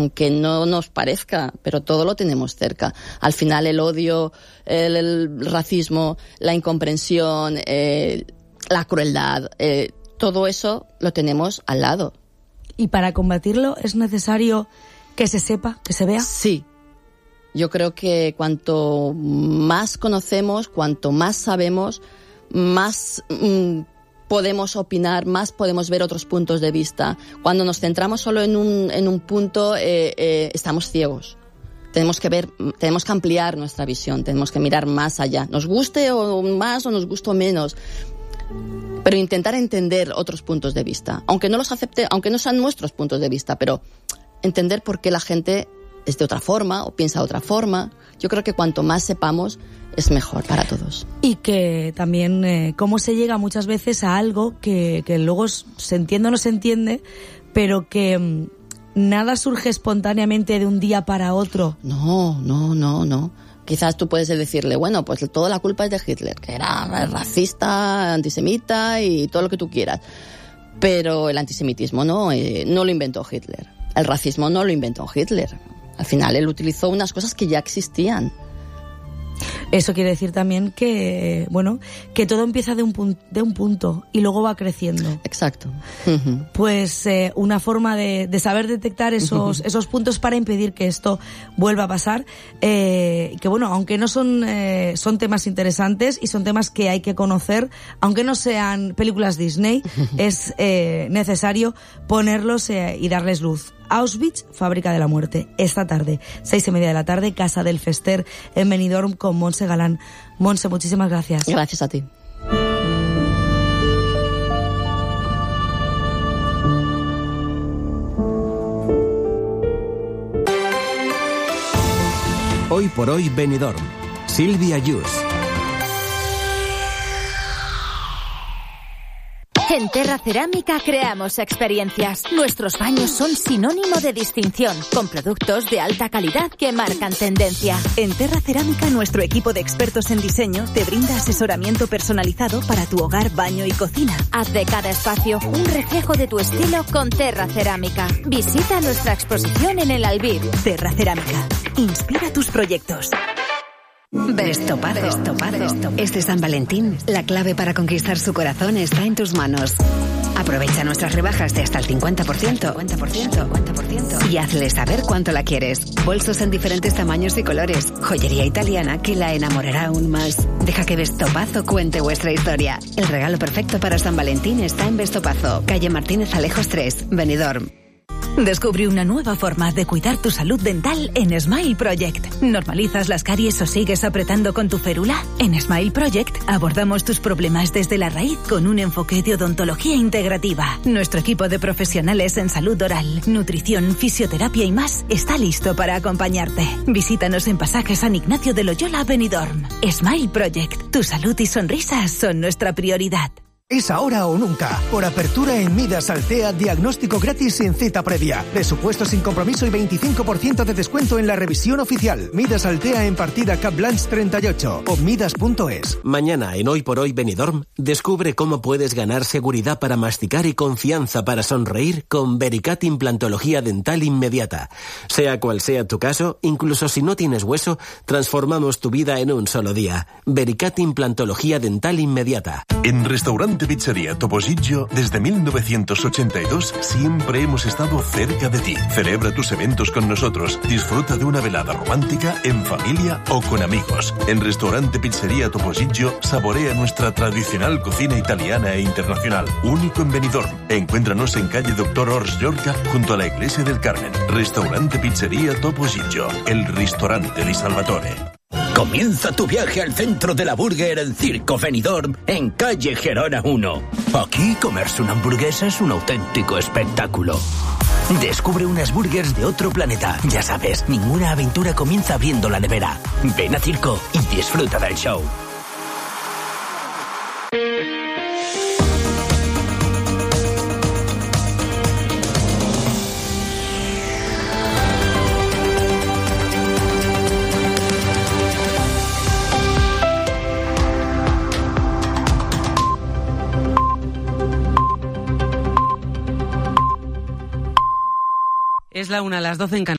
aunque no nos parezca, pero todo lo tenemos cerca. Al final el odio, el racismo, la incomprensión, la crueldad, todo eso lo tenemos al lado. ¿Y para combatirlo es necesario que se sepa, que se vea? Sí. Yo creo que cuanto más conocemos, cuanto más sabemos, más podemos opinar, más podemos ver otros puntos de vista. Cuando nos centramos solo en un punto, estamos ciegos. Tenemos que ampliar nuestra visión, tenemos que mirar más allá. Nos guste o más o nos guste menos, pero intentar entender otros puntos de vista. Aunque no los acepte, aunque no sean nuestros puntos de vista, pero entender por qué la gente es de otra forma o piensa de otra forma. Yo creo que cuanto más sepamos, es mejor para todos. Y que también cómo se llega muchas veces a algo que luego se entiende o no se entiende, pero que nada surge espontáneamente de un día para otro. No. Quizás tú puedes decirle, bueno, pues toda la culpa es de Hitler, que era racista, antisemita y todo lo que tú quieras. Pero el antisemitismo no lo inventó Hitler. El racismo no lo inventó Hitler. Al final él utilizó unas cosas que ya existían. Eso quiere decir también que, bueno, que todo empieza de un punto y luego va creciendo. Exacto. Pues una forma de saber detectar esos puntos para impedir que esto vuelva a pasar, que bueno, aunque no son temas interesantes y son temas que hay que conocer, aunque no sean películas Disney, es necesario ponerlos y darles luz. Auschwitz, fábrica de la muerte. Esta tarde, 6:30 de la tarde, Casa del Fester en Benidorm con Montse Galán. Montse, muchísimas gracias. Gracias a ti. Hoy por hoy Benidorm. Silvia Yus. En Terra Cerámica creamos experiencias. Nuestros baños son sinónimo de distinción, con productos de alta calidad que marcan tendencia. En Terra Cerámica, nuestro equipo de expertos en diseño te brinda asesoramiento personalizado para tu hogar, baño y cocina. Haz de cada espacio un reflejo de tu estilo con Terra Cerámica. Visita nuestra exposición en el Albir. Terra Cerámica. Inspira tus proyectos. Vestopazo. Este San Valentín, la clave para conquistar su corazón está en tus manos. Aprovecha nuestras rebajas de hasta el 50%. Y hazle saber cuánto la quieres. Bolsos en diferentes tamaños y colores. Joyería italiana que la enamorará aún más. Deja que Vestopazo cuente vuestra historia. El regalo perfecto para San Valentín está en Vestopazo, calle Martínez Alejos 3, Benidorm. Descubre una nueva forma de cuidar tu salud dental en Smile Project. ¿Normalizas las caries o sigues apretando con tu férula? En Smile Project abordamos tus problemas desde la raíz con un enfoque de odontología integrativa. Nuestro equipo de profesionales en salud oral, nutrición, fisioterapia y más está listo para acompañarte. Visítanos en Pasaje San Ignacio de Loyola, Benidorm. Smile Project. Tu salud y sonrisas son nuestra prioridad. Es ahora o nunca. Por apertura en Midas Altea, diagnóstico gratis sin cita previa. Presupuesto sin compromiso y 25% de descuento en la revisión oficial. Midas Altea en partida Cap Blanche 38 o midas.es. Mañana en Hoy por Hoy Benidorm, descubre cómo puedes ganar seguridad para masticar y confianza para sonreír con Vericat Implantología Dental Inmediata. Sea cual sea tu caso, incluso si no tienes hueso, transformamos tu vida en un solo día. Vericat Implantología Dental Inmediata. En Restaurante Pizzería Topollillo, desde 1982 siempre hemos estado cerca de ti. Celebra tus eventos con nosotros. Disfruta de una velada romántica, en familia o con amigos. En Restaurante Pizzería Topollillo saborea nuestra tradicional cocina italiana e internacional. Único en Benidorm. Encuéntranos en calle Dr. Ors Llorca, junto a la Iglesia del Carmen. Restaurante Pizzería Topollillo, el ristorante di Salvatore. Comienza tu viaje al centro de la burger en Circo Benidorm, en calle Gerona 1. Aquí comerse una hamburguesa es un auténtico espectáculo. Descubre unas burgers de otro planeta. Ya sabes, ninguna aventura comienza abriendo la nevera. Ven a Circo y disfruta del show. Es la 1, las 12 en Canarias.